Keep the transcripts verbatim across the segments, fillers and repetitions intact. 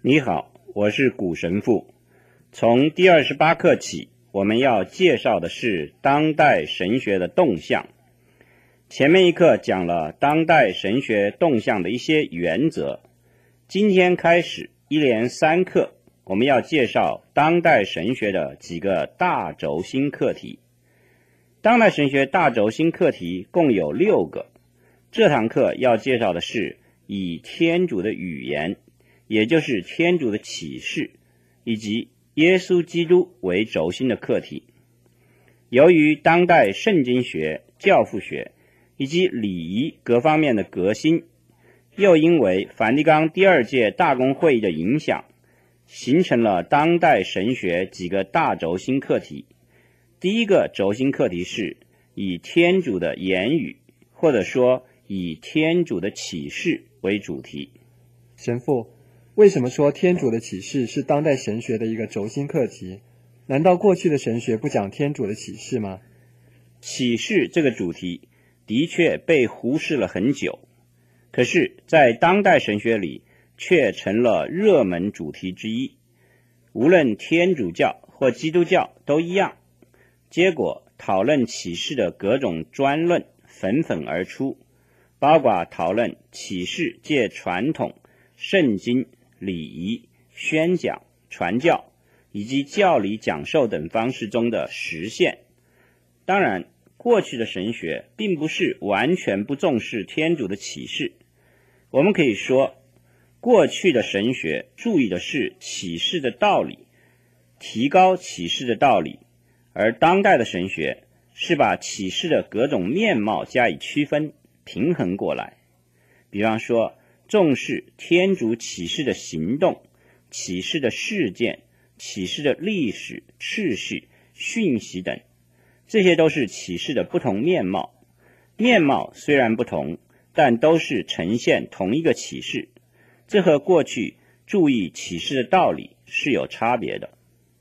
你好，我是古神父。从第二十八课起，我们要介绍的是当代神学的动向。前面一课讲了当代神学动向的一些原则，今天开始一连三课，我们要介绍当代神学的几个大轴心课题。当代神学大轴心课题共有六个，这堂课要介绍的是以天主的语言，也就是天主的启示，以及耶稣基督为轴心的课题。由于当代圣经学、教父学以及礼仪各方面的革新，又因为梵蒂冈第二届大公会议的影响，形成了当代神学几个大轴心课题。第一个轴心课题是以天主的言语，或者说以天主的启示为主题。 神父，为什么说天主的启示是当代神学的一个轴心课题？难道过去的神学不讲天主的启示吗？ 启示这个主题的确被忽视了很久，可是在当代神学里却成了热门主题之一。无论天主教或基督教都一样，结果讨论启示的各种专论纷纷而出，包括讨论启示借传统、圣经、礼仪、宣讲、传教以及教理讲授等方式中的实现。当然，过去的神学并不是完全不重视天主的启示。我们可以说，过去的神学注意的是启示的道理，提高启示的道理，而当代的神学是把启示的各种面貌加以区分，平衡过来。比方说，重视天主启示的行动、启示的事件、启示的历史、秩序、讯息等，这些都是启示的不同面貌。面貌虽然不同，但都是呈现同一个启示，这和过去注意启示的道理是有差别的。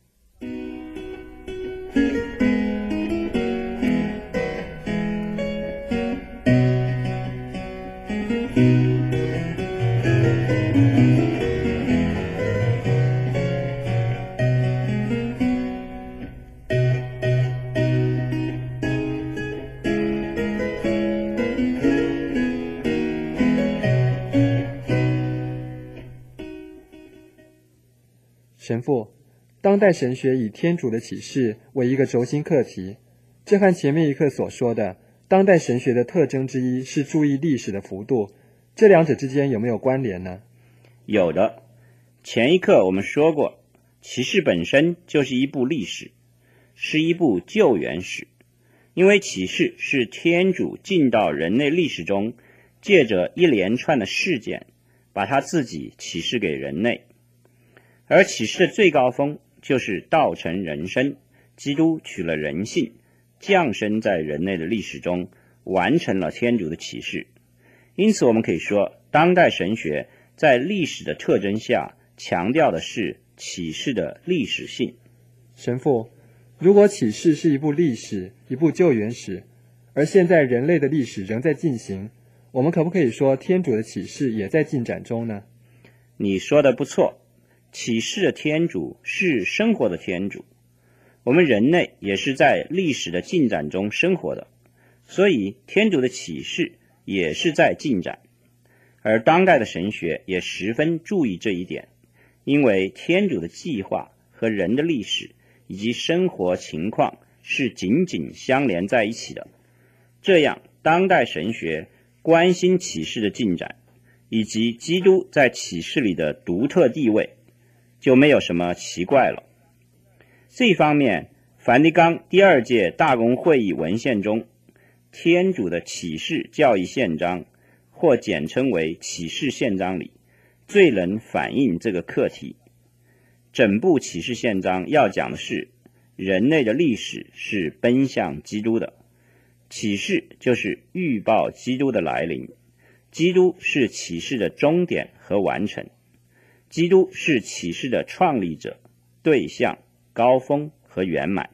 神父，当代神学以天主的启示为一个轴心课题，这和前面一课所说的当代神学的特征之一是注意历史的幅度，这两者之间有没有关联呢？ 有的。前一课我们说过，启示本身就是一部历史，是一部救援史，因为启示是天主进到人类历史中，借着一连串的事件，把他自己启示给人类。而启示的最高峰就是道成人身，基督取了人性，降生在人类的历史中，完成了天主的启示。因此我们可以说，当代神学在历史的特征下强调的是启示的历史性。 神父，如果启示是一部历史，一部救援史，而现在人类的历史仍在进行，我们可不可以说天主的启示也在进展中呢？ 你说的不错，启示的天主是生活的天主，我们人类也是在历史的进展中生活的，所以天主的启示也是在进展。而当代的神学也十分注意这一点，因为天主的计划和人的历史以及生活情况是紧紧相连在一起的。这样，当代神学关心启示的进展，以及基督在启示里的独特地位，就没有什么奇怪了。这一方面，梵蒂冈第二届大公会议文献中，天主的启示教义宪章，或简称为启示宪章里，最能反映这个课题。整部启示宪章要讲的是，人类的历史是奔向基督的，启示就是预报基督的来临，基督是启示的终点和完成。基督是启示的创立者、对象、高峰和圆满。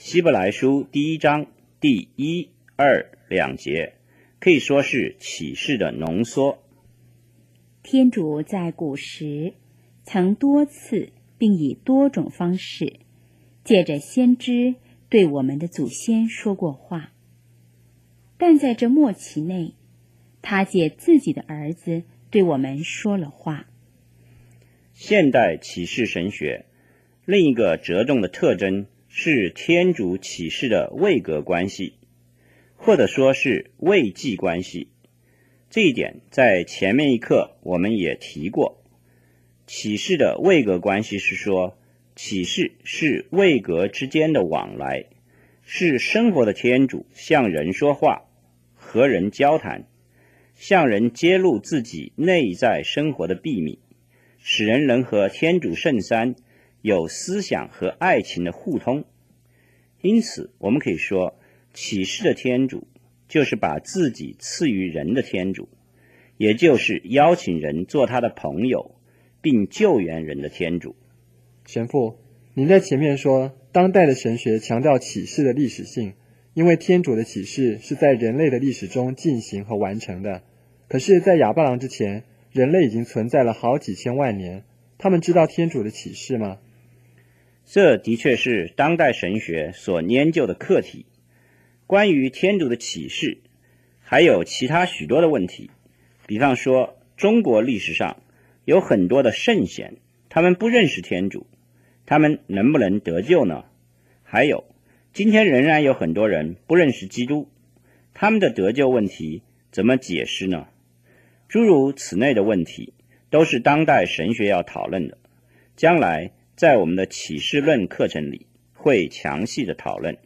希伯来书第一章第一、二两节可以说是启示的浓缩。 天主在古时曾多次并以多种方式借着先知对我们的祖先说过话，但在这末期内，他借自己的儿子对我们说了话。 现代启示神学另一个着重的特征是天主启示的位格关系，或者说是位继关系。这一点在前面一课我们也提过。启示的位格关系是说，启示是位格之间的往来，是生活的天主向人说话，和人交谈，向人揭露自己内在生活的秘密，使人能和天主圣三有思想和爱情的互通。因此我们可以说，启示的天主就是把自己赐予人的天主，也就是邀请人做他的朋友并救援人的天主。 神父，您在前面说当代的神学强调启示的历史性，因为天主的启示是在人类的历史中进行和完成的。可是在亚巴郎之前，人类已经存在了好几千万年，他们知道天主的启示吗？ 这的确是当代神学所研究的课题。关于天主的启示还有其他许多的问题，比方说中国历史上有很多的圣贤，他们不认识天主，他们能不能得救呢？还有今天仍然有很多人不认识基督，他们的得救问题怎么解释呢？诸如此类的问题都是当代神学要讨论的，将来在我们的启示论课程里会详细的讨论。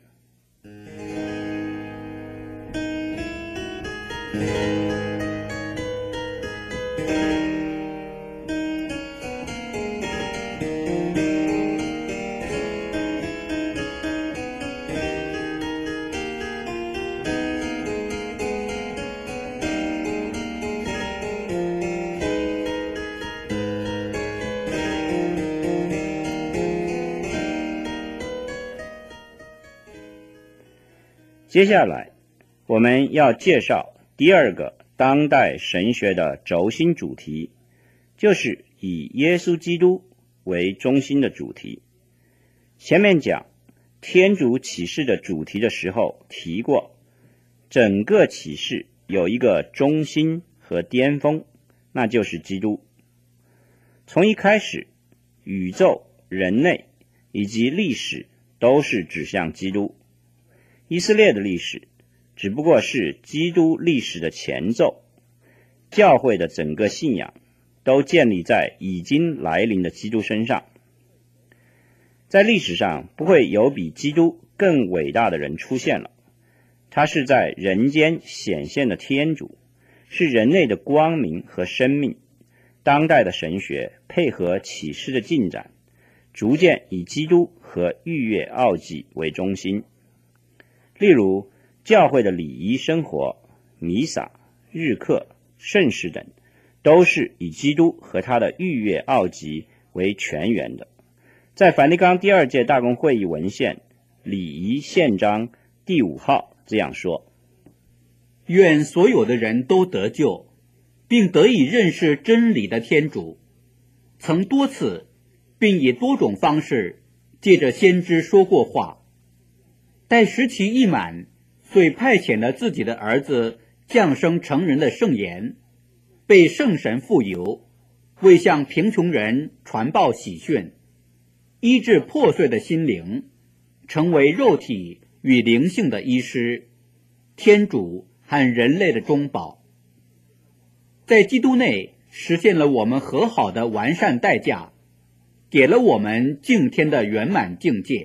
接下来我们要介绍第二个当代神学的轴心主题，就是以耶稣基督为中心的主题。前面讲天主启示的主题的时候提过，整个启示有一个中心和巅峰，那就是基督。从一开始，宇宙、人类以及历史都是指向基督。以色列的历史只不过是基督历史的前奏，教会的整个信仰都建立在已经来临的基督身上。在历史上不会有比基督更伟大的人出现了，他是在人间显现的天主，是人类的光明和生命。当代的神学配合启示的进展，逐渐以基督和逾越奥迹为中心。例如教会的礼仪生活、弥撒、日课、圣事等，都是以基督和他的逾越奥迹为全源的。在梵蒂冈第二届大公会议文献礼仪宪章第五号这样说： 愿所有的人都得救，并得以认识真理的天主，曾多次并以多种方式借着先知说过话，待时期一满，遂派遣了自己的儿子降生成人的圣言，被圣神傅油，为向贫穷人传报喜讯，医治破碎的心灵，成为肉体与灵性的医师，天主和人类的中保。在基督内实现了我们和好的完善代价，给了我们敬天的圆满境界。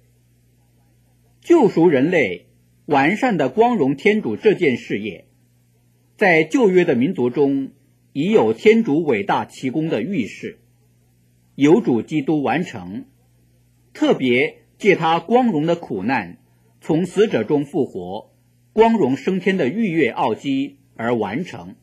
救赎人类、完善的光荣天主这件事业，在旧约的民族中已有天主伟大奇功的预示，由主基督完成，特别借他光荣的苦难，从死者中复活，光荣升天的逾越奥迹而完成。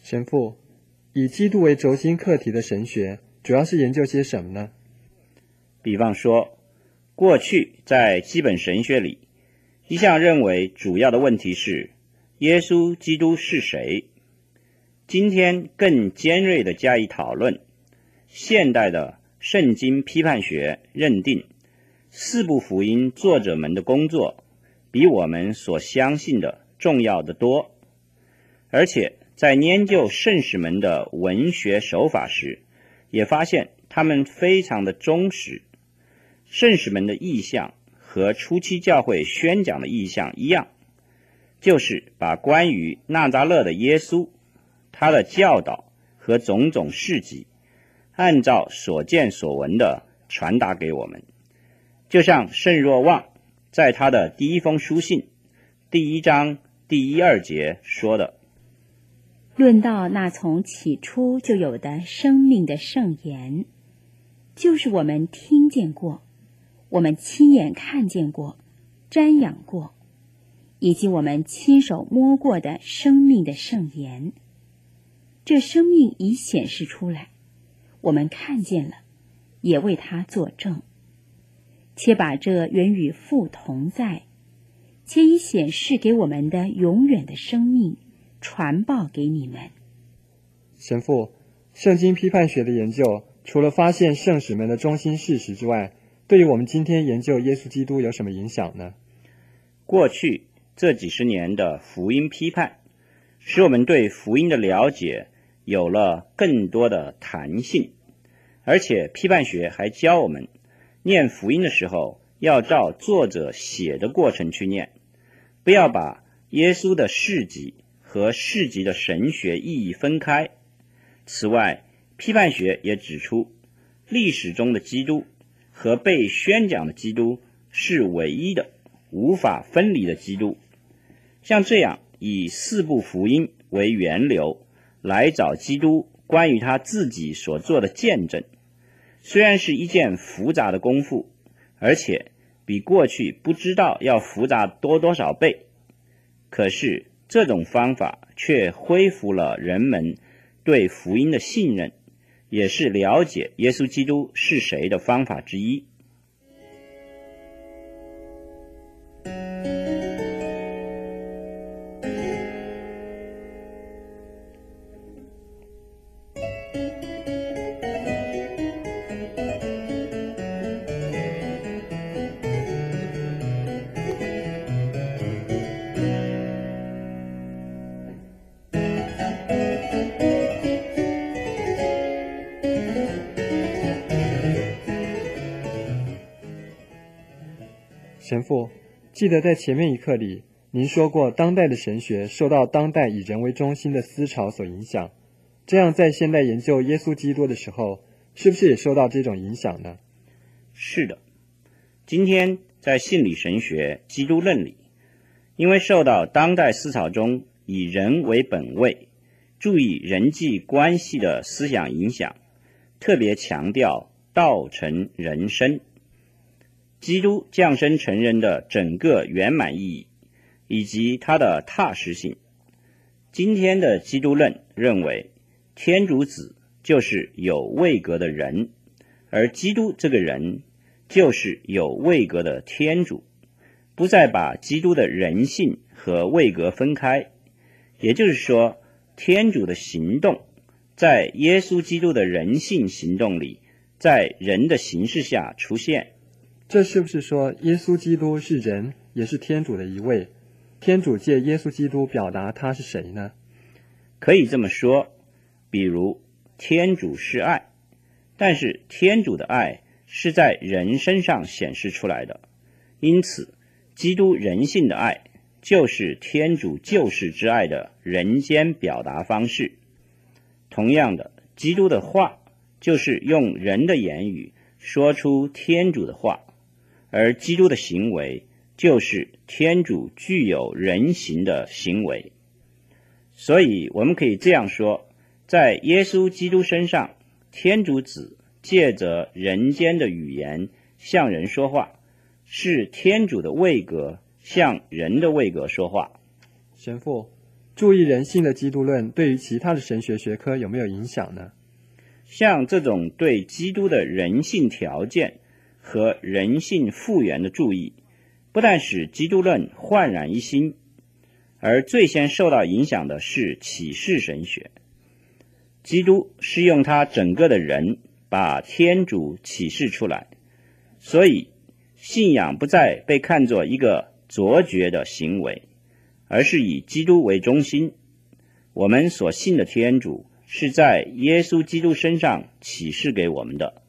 神父，以基督为轴心课题的神学主要是研究些什么呢？ 比方说，过去在基本神学里，一向认为主要的问题是耶稣基督是谁。今天更尖锐地加以讨论，现代的圣经批判学认定四部福音作者们的工作比我们所相信的重要得多，而且在研究圣使们的文学手法时，也发现他们非常的忠实。圣使们的意向和初期教会宣讲的意向一样，就是把关于纳匝勒的耶稣，他的教导和种种事迹，按照所见所闻的传达给我们。就像圣若望在他的第一封书信第一章第一二节说的， 论到那从起初就有的生命的圣言，就是我们听见过，我们亲眼看见过，瞻仰过，以及我们亲手摸过的生命的圣言。这生命已显示出来，我们看见了，也为它作证，且把这原与父同在，且已显示给我们的永远的生命传报给你们。 神父，圣经批判学的研究除了发现圣使们的中心事实之外，对于我们今天研究耶稣基督有什么影响呢？ 过去这几十年的福音批判，使我们对福音的了解有了更多的弹性，而且批判学还教我们念福音的时候要照作者写的过程去念，不要把耶稣的事迹和事迹的神学意义分开。此外，批判学也指出，历史中的基督和被宣讲的基督是唯一的、无法分离的基督。像这样以四部福音为源流来找基督关于他自己所做的见证，虽然是一件复杂的功夫，而且比过去不知道要复杂多多少倍，可是这种方法却恢复了人们对福音的信任，也是了解耶稣基督是谁的方法之一。 神父，记得在前面一课里您说过，当代的神学受到当代以人为中心的思潮所影响，这样在现代研究耶稣基督的时候，是不是也受到这种影响呢？ 是的，今天在信理神学基督论里，因为受到当代思潮中以人为本位，注意人际关系的思想影响，特别强调道成人身，基督降生成人的整个圆满意义，以及它的踏实性。今天的基督论认为，天主子就是有位格的人，而基督这个人就是有位格的天主，不再把基督的人性和位格分开。也就是说，天主的行动在耶稣基督的人性行动里，在人的形式下出现。 这是不是说耶稣基督是人，也是天主的一位？天主借耶稣基督表达他是谁呢？ 可以这么说，比如天主是爱，但是天主的爱是在人身上显示出来的，因此基督人性的爱就是天主救世之爱的人间表达方式。同样的，基督的话就是用人的言语说出天主的话，而基督的行为就是天主具有人形的行为。所以我们可以这样说，在耶稣基督身上，天主子借着人间的语言向人说话，是天主的位格向人的位格说话。 神父， 注意人性的基督论对于其他的神学学科有没有影响呢？ 像这种对基督的人性条件和人性复原的注意，不但使基督论焕然一新，而最先受到影响的是启示神学。基督是用他整个的人把天主启示出来，所以信仰不再被看作一个卓绝的行为，而是以基督为中心。我们所信的天主是在耶稣基督身上启示给我们的。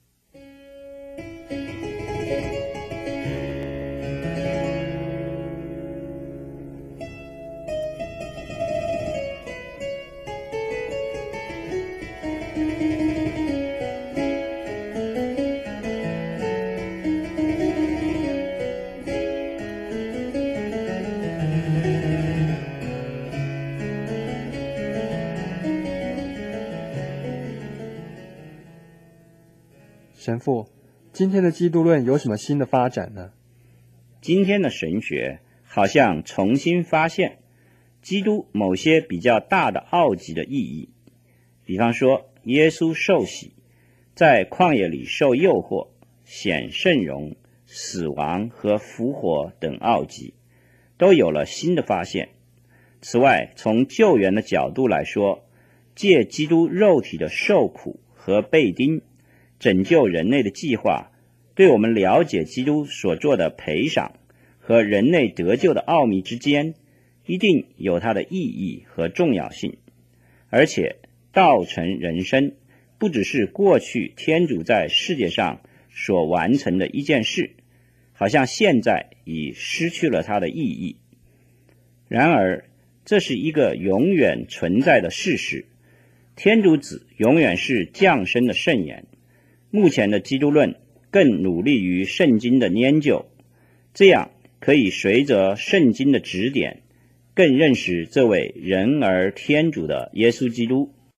神父，今天的基督论有什么新的发展呢？ 今天的神学好像重新发现基督某些比较大的奥极的意义，比方说耶稣受洗，在旷野里受诱惑，显圣容，死亡和复活等奥极，都有了新的发现。此外，从救援的角度来说，借基督肉体的受苦和被钉拯救人类的计划，对我们了解基督所做的赔偿和人类得救的奥秘之间，一定有它的意义和重要性。而且道成人身不只是过去天主在世界上所完成的一件事，好像现在已失去了它的意义。然而这是一个永远存在的事实，天主子永远是降生的圣言。目前的基督论更努力于圣经的研究，这样可以随着圣经的指点，更认识这位人而天主的耶稣基督。